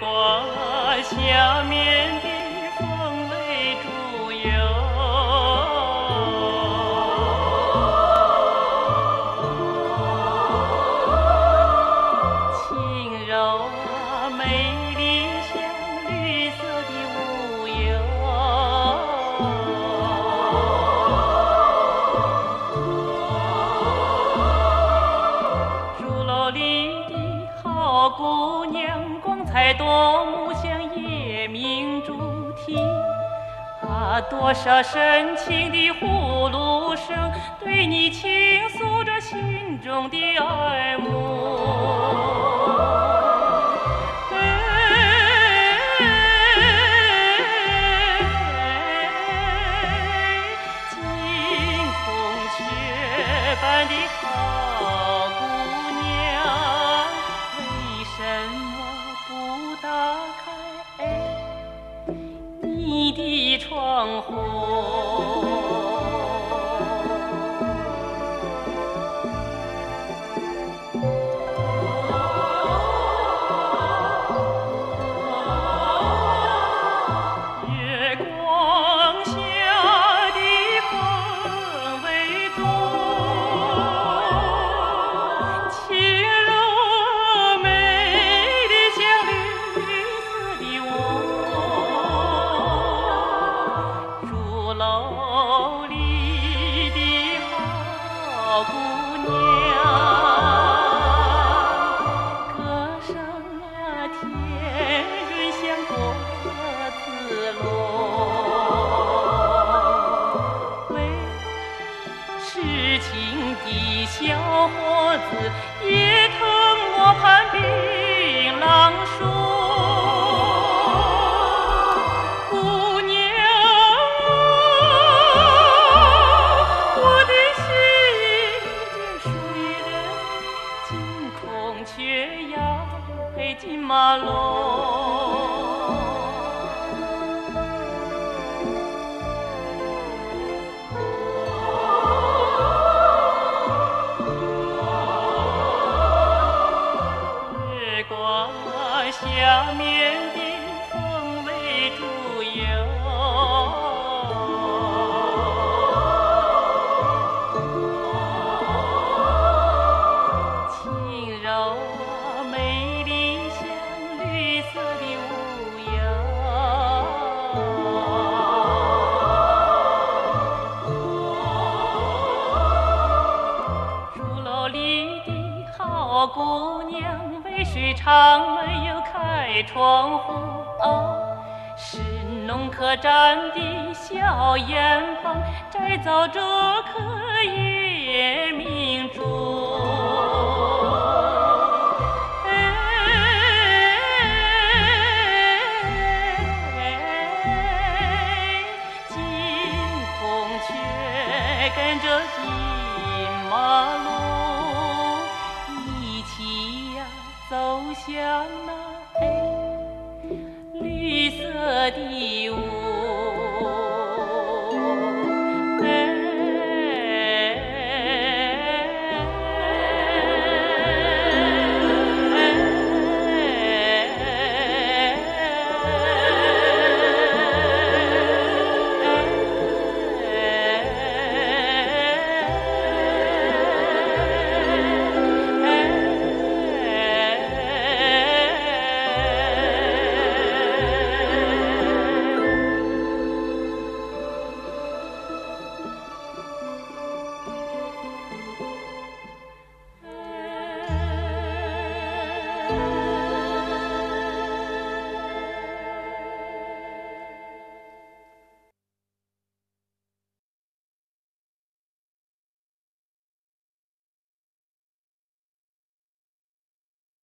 光下面的风为主游，轻柔美丽像绿色的雾油，竹篓里的好姑娘光彩夺目像夜明珠啼，啊，多少深情的呼噜声对你倾诉着心中的爱慕。惊孔雀般的好姑娘，为什么不打开你的窗户？月光下的风为主，轻柔美丽像绿色的雾，竹篓里的好姑娘，歌声甜润像果子落，为痴情的小伙子也疼我盼槟榔树。姑娘我的心已经睡了，惊孔雀要飞进马笼。月光下面的风为主游，轻柔美丽像绿色的雾油，竹篓里的好姑娘为谁常没有开窗户？哦，是农客站的小檐旁摘造这颗夜明珠。